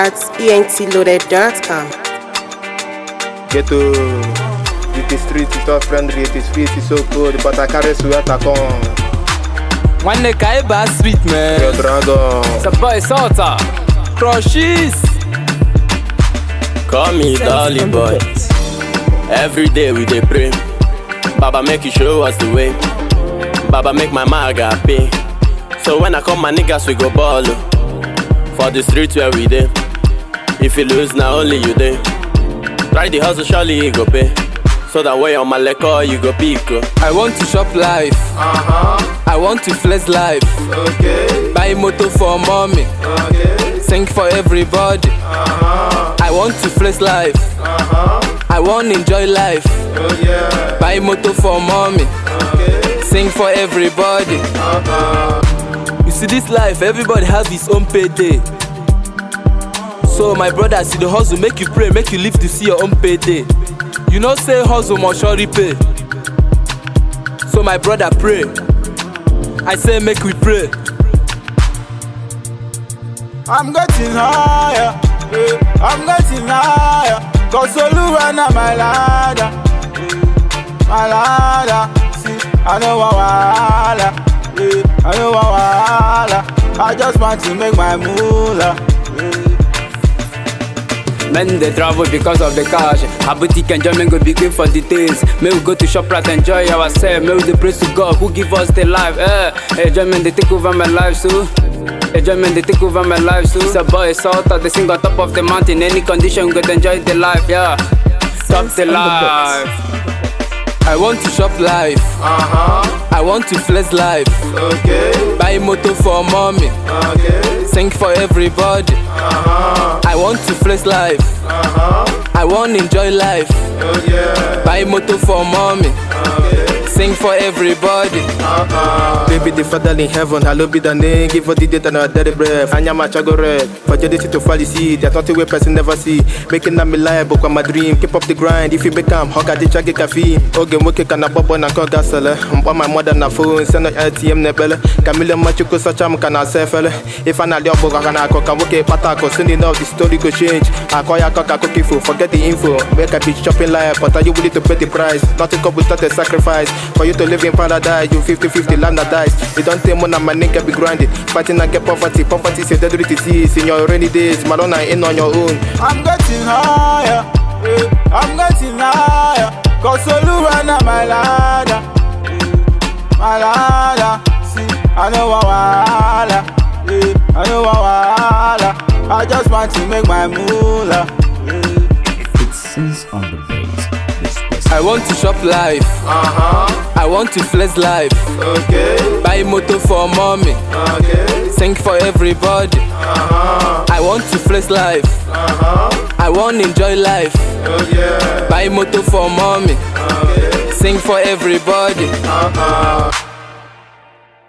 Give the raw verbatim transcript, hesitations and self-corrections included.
at e n t loaded dot com. Ghetto, it is street, it's all friendly, it is sweet, it's so good, but I carry sweat I come. One neck I bass sweet man. Your dragon. It's a boy salta. Crushes. Call me Dolly boy. Every day we dey pray. Baba make you show us the way. Baba make my maga pay. So when I come my niggas we go ball for the streets where we dey. If you lose now only you dey. Try the hustle surely you go pay. So that way on my liquor you go pick. I want to shop life. Uh-huh. I want to flex life. Okay. Buy motor for mommy. Okay. Sing for everybody. Uh-huh. I want to flex life. Uh-huh. I want enjoy life. Oh yeah. Buy motor for mommy. Okay. Sing for everybody. Uh-huh. You see this life, everybody have his own payday. So my brother, see the hustle, make you pray, make you live to see your own payday. You know say hustle must surely pay. So my brother pray. I say make we pray. I'm getting higher, yeah. I'm getting higher. Cause Oluwa na my ladder, yeah. My ladder. See, I know wahala, yeah. I know wahala. I just want to make my moolah, yeah. Men they travel because of the cash. A boutique enjoyment go be good for the days. May we go to ShopRite, enjoy ourselves. May we dey praise to God who give us the life. Eh, enjoyment they take over my life so. Enjoyment they take over my life so. It's a boy salta, they sing on top of the mountain. Any condition we go to enjoy the life, yeah. Top the life. I want to shop life. Uh-huh. I want to flex life. Okay. Buy motor for mommy. Okay. Sing for everybody. Uh-huh. I want to flex life. Uh-huh. I want enjoy life. Oh yeah. Buy motor for mommy. Okay. Sing for everybody. Uh-huh. Baby, the father in heaven, hallowed be the name. Give for the date and a dirty breath. Anya machago red. For your to fall see. There's nothing we person never see. Making them alive, but my dream. Keep up the grind. If you become hoka di chagi cafe. Okay, moke kana bobo na koga sele. Mpa my mother na phone. Send no L T M nebele. Camille machuko sacham kana sefele. If I na leo boga kana koka moke patako. Soon enough the story go change. Akoya koka cookie food. Forget the info. Make a bitch shopping life. But are you willing to pay the price? Nothing come without a sacrifice. For you to live in paradise, you fifty fifty land or dice. You don't take money, my nigga be grinding. Fighting and get poverty. Poverty is a deadly disease. In your rainy days, Madonna ain't on your own. I'm getting higher, yeah. I'm getting higher. Cause Oluwa na my ladder, yeah. My ladder. See, I know wahala, yeah. I know wahala. I just want to make my moolah, yeah. It sings on the bass. I want to shop life. Uh-huh. I want to flex life. Okay. Buy motor for mommy. Okay. Sing for everybody. Uh-huh. I want to flex life. Uh-huh. I want enjoy life. Oh yeah. Buy motor for mommy. Okay. Sing for everybody. Uh-huh.